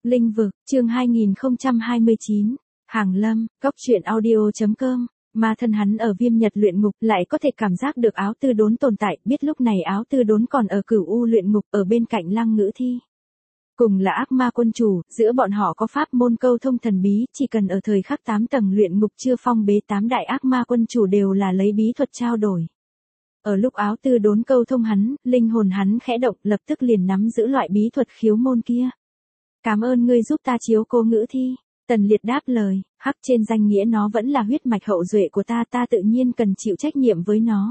Linh vực, chương 2029, Hàng Lâm, Cốc truyện audio.com, mà thân hắn ở Viêm Nhật luyện ngục lại có thể cảm giác được Áo Tư Đốn tồn tại, biết lúc này Áo Tư Đốn còn ở Cửu U luyện ngục ở bên cạnh Lăng Ngữ Thi. Cùng là ác ma quân chủ, giữa bọn họ có pháp môn câu thông thần bí, chỉ cần ở thời khắc 8 tầng luyện ngục chưa phong bế 8 đại ác ma quân chủ đều là lấy bí thuật trao đổi. Ở lúc Áo Tư Đốn câu thông hắn, linh hồn hắn khẽ động, lập tức liền nắm giữ loại bí thuật khiếu môn kia. Cảm ơn ngươi giúp ta chiếu cố Ngữ Thi. Tần Liệt đáp lời, hắc trên danh nghĩa nó vẫn là huyết mạch hậu duệ của ta, ta tự nhiên cần chịu trách nhiệm với nó.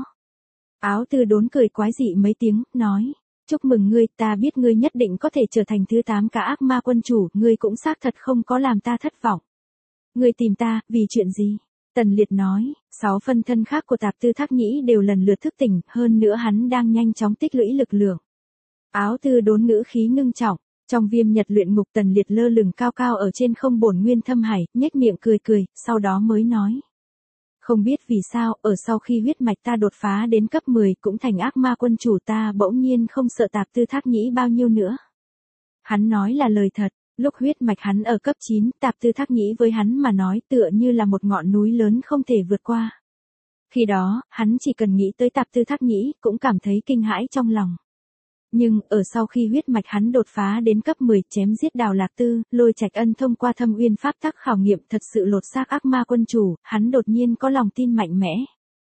Áo Tư Đốn cười quái dị mấy tiếng, nói, chúc mừng ngươi, ta biết ngươi nhất định có thể trở thành thứ 8 cả ác ma quân chủ, ngươi cũng xác thật không có làm ta thất vọng. Ngươi tìm ta, vì chuyện gì? Tần Liệt nói, 6 phân thân khác của Tạp Tư Thác Nhĩ đều lần lượt thức tỉnh, hơn nữa hắn đang nhanh chóng tích lũy lực lượng. Áo Tư Đốn ngữ khí ngưng trọng. Trong Viêm Nhật luyện ngục, Tần Liệt lơ lửng cao cao ở trên không bổn nguyên thâm hải, nhếch miệng cười cười, sau đó mới nói. Không biết vì sao, ở sau khi huyết mạch ta đột phá đến cấp 10 cũng thành ác ma quân chủ, ta bỗng nhiên không sợ Tạp Tư Thác Nhĩ bao nhiêu nữa. Hắn nói là lời thật, lúc huyết mạch hắn ở cấp 9, Tạp Tư Thác Nhĩ với hắn mà nói tựa như là một ngọn núi lớn không thể vượt qua. Khi đó, hắn chỉ cần nghĩ tới Tạp Tư Thác Nhĩ, cũng cảm thấy kinh hãi trong lòng. Nhưng, ở sau khi huyết mạch hắn đột phá đến cấp 10, chém giết Đào Lạc Tư, Lôi Trạch Ân thông qua Thâm Uyên pháp tắc khảo nghiệm thật sự lột xác ác ma quân chủ, hắn đột nhiên có lòng tin mạnh mẽ.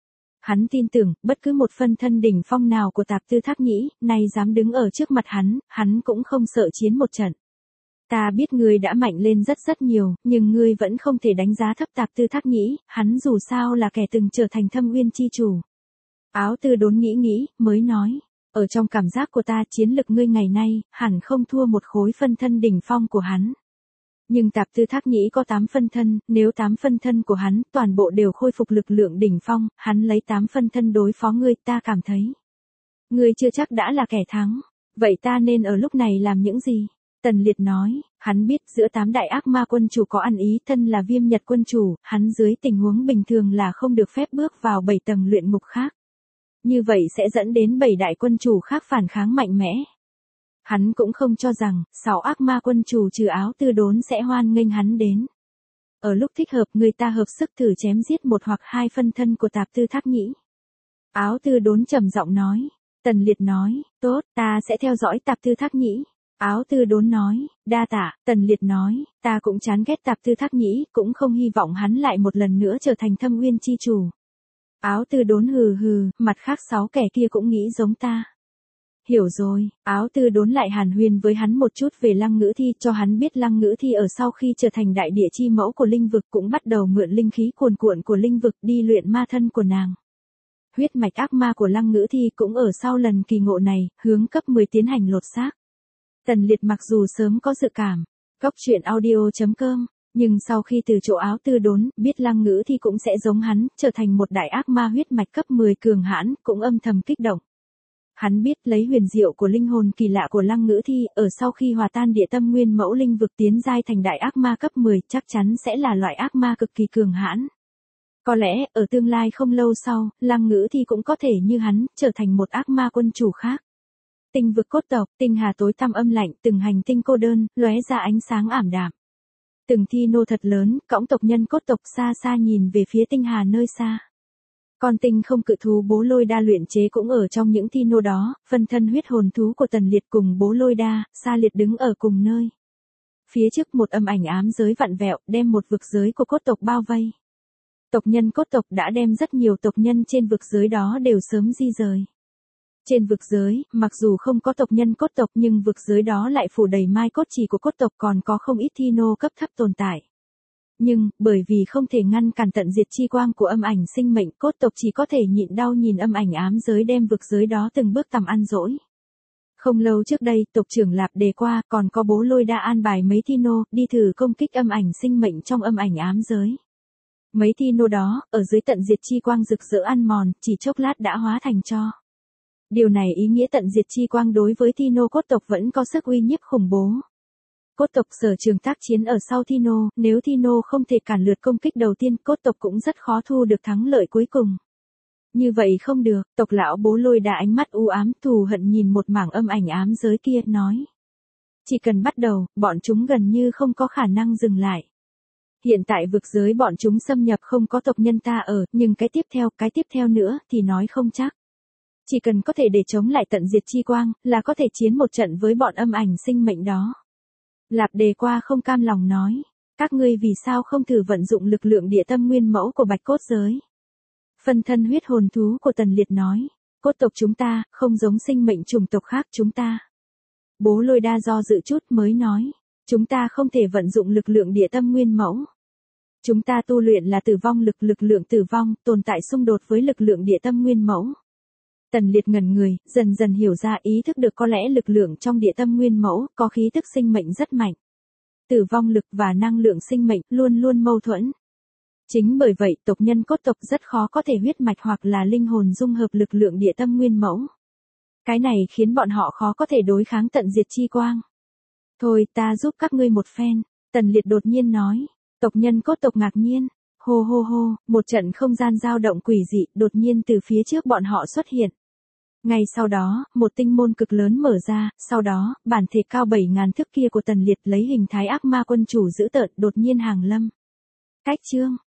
Hắn tin tưởng, bất cứ một phân thân đỉnh phong nào của Tạp Tư Thác Nhĩ, nay dám đứng ở trước mặt hắn cũng không sợ chiến một trận. Ta biết ngươi đã mạnh lên rất nhiều, nhưng ngươi vẫn không thể đánh giá thấp Tạp Tư Thác Nhĩ, hắn dù sao là kẻ từng trở thành Thâm Uyên chi chủ. Áo Tư Đốn nghĩ, mới nói. Ở trong cảm giác của ta, chiến lực ngươi ngày nay, hẳn không thua một khối phân thân đỉnh phong của hắn. Nhưng Tạp Tư Thác Nhĩ có 8 phân thân, nếu 8 phân thân của hắn, toàn bộ đều khôi phục lực lượng đỉnh phong, hắn lấy 8 phân thân đối phó ngươi, ta cảm thấy. Ngươi chưa chắc đã là kẻ thắng. Vậy ta nên ở lúc này làm những gì? Tần Liệt nói, hắn biết giữa 8 đại ác ma quân chủ có ăn ý, thân là Viêm Nhật quân chủ, hắn dưới tình huống bình thường là không được phép bước vào 7 tầng luyện ngục khác. Như vậy sẽ dẫn đến 7 đại quân chủ khác phản kháng mạnh mẽ. Hắn cũng không cho rằng, 6 ác ma quân chủ trừ Áo Tư Đốn sẽ hoan nghênh hắn đến. Ở lúc thích hợp, người ta hợp sức thử chém giết một hoặc 2 phân thân của Tạp Tư Thác Nhĩ. Áo Tư Đốn trầm giọng nói. Tần Liệt nói, tốt, ta sẽ theo dõi Tạp Tư Thác Nhĩ. Áo Tư Đốn nói, đa tạ. Tần Liệt nói, ta cũng chán ghét Tạp Tư Thác Nhĩ, cũng không hy vọng hắn lại một lần nữa trở thành Thâm Uyên chi chủ. Áo Tư Đốn hừ, mặt khác 6 kẻ kia cũng nghĩ giống ta. Hiểu rồi, Áo Tư Đốn lại hàn huyên với hắn một chút về Lăng Ngữ Thi, cho hắn biết Lăng Ngữ Thi ở sau khi trở thành đại địa chi mẫu của linh vực cũng bắt đầu mượn linh khí cuồn cuộn của linh vực đi luyện ma thân của nàng. Huyết mạch ác ma của Lăng Ngữ Thi cũng ở sau lần kỳ ngộ này, hướng cấp 10 tiến hành lột xác. Tần Liệt mặc dù sớm có dự cảm, Cốc truyện audio.com. Nhưng sau khi từ chỗ Áo Tư Đốn, biết Lăng Ngữ Thi cũng sẽ giống hắn, trở thành một đại ác ma huyết mạch cấp 10 cường hãn, cũng âm thầm kích động. Hắn biết lấy huyền diệu của linh hồn kỳ lạ của Lăng Ngữ Thi, ở sau khi hòa tan địa tâm nguyên mẫu linh vực tiến giai thành đại ác ma cấp 10, chắc chắn sẽ là loại ác ma cực kỳ cường hãn. Có lẽ, ở tương lai không lâu sau, Lăng Ngữ Thi cũng có thể như hắn, trở thành một ác ma quân chủ khác. Tinh vực cốt tộc, tinh hà tối tăm âm lạnh, từng hành tinh cô đơn, lóe ra ánh sáng ảm đạm. Từng thi nô thật lớn, cõng tộc nhân cốt tộc xa xa nhìn về phía tinh hà nơi xa. Con tinh không cự thú Bố Lôi Đa luyện chế cũng ở trong những thi nô đó, phân thân huyết hồn thú của Tần Liệt cùng Bố Lôi Đa, Sa Liệt đứng ở cùng nơi. Phía trước một âm ảnh ám giới vặn vẹo, đem một vực giới của cốt tộc bao vây. Tộc nhân cốt tộc đã đem rất nhiều tộc nhân trên vực giới đó đều sớm di rời. Trên vực giới, mặc dù không có tộc nhân cốt tộc nhưng vực giới đó lại phủ đầy mai cốt chỉ của cốt tộc, còn có không ít thi nô cấp thấp tồn tại. Nhưng, bởi vì không thể ngăn cản tận diệt chi quang của âm ảnh sinh mệnh, cốt tộc chỉ có thể nhịn đau nhìn âm ảnh ám giới đem vực giới đó từng bước tầm ăn dỗi. Không lâu trước đây, tộc trưởng Lạp đề qua, còn có Bố Lôi Đa an bài mấy thi nô, đi thử công kích âm ảnh sinh mệnh trong âm ảnh ám giới. Mấy thi nô đó, ở dưới tận diệt chi quang rực rỡ ăn mòn, chỉ chốc lát đã hóa thành tro. Điều này ý nghĩa tận diệt chi quang đối với thi nô cốt tộc vẫn có sức uy nhiếp khủng bố. Cốt tộc sở trường tác chiến ở sau thi nô, nếu thi nô không thể cản lượt công kích đầu tiên, cốt tộc cũng rất khó thu được thắng lợi cuối cùng. Như vậy không được, tộc lão Bố Lôi Đa ánh mắt u ám thù hận nhìn một mảng âm ảnh ám giới kia, nói. Chỉ cần bắt đầu, bọn chúng gần như không có khả năng dừng lại. Hiện tại vực giới bọn chúng xâm nhập không có tộc nhân ta ở, nhưng cái tiếp theo nữa thì nói không chắc. Chỉ cần có thể để chống lại tận diệt chi quang, là có thể chiến một trận với bọn âm ảnh sinh mệnh đó. Lạp Đề Qua không cam lòng nói, các ngươi vì sao không thử vận dụng lực lượng địa tâm nguyên mẫu của bạch cốt giới. Phân thân huyết hồn thú của Tần Liệt nói, cốt tộc chúng ta, không giống sinh mệnh chủng tộc khác chúng ta. Bố Lôi Đa do dự chút mới nói, chúng ta không thể vận dụng lực lượng địa tâm nguyên mẫu. Chúng ta tu luyện là tử vong lực lượng tử vong, tồn tại xung đột với lực lượng địa tâm nguyên mẫu. Tần Liệt ngẩn người, dần dần hiểu ra ý thức được có lẽ lực lượng trong địa tâm nguyên mẫu có khí tức sinh mệnh rất mạnh. Tử vong lực và năng lượng sinh mệnh luôn luôn mâu thuẫn. Chính bởi vậy tộc nhân cốt tộc rất khó có thể huyết mạch hoặc là linh hồn dung hợp lực lượng địa tâm nguyên mẫu. Cái này khiến bọn họ khó có thể đối kháng tận diệt chi quang. Thôi ta giúp các ngươi một phen, Tần Liệt đột nhiên nói. Tộc nhân cốt tộc ngạc nhiên. Hô hô hô, một trận không gian dao động quỷ dị đột nhiên từ phía trước bọn họ xuất hiện. Ngay sau đó, một tinh môn cực lớn mở ra, sau đó, bản thể cao 7.000 thước kia của Tần Liệt lấy hình thái ác ma quân chủ dữ tợn đột nhiên hàng lâm. Cách chương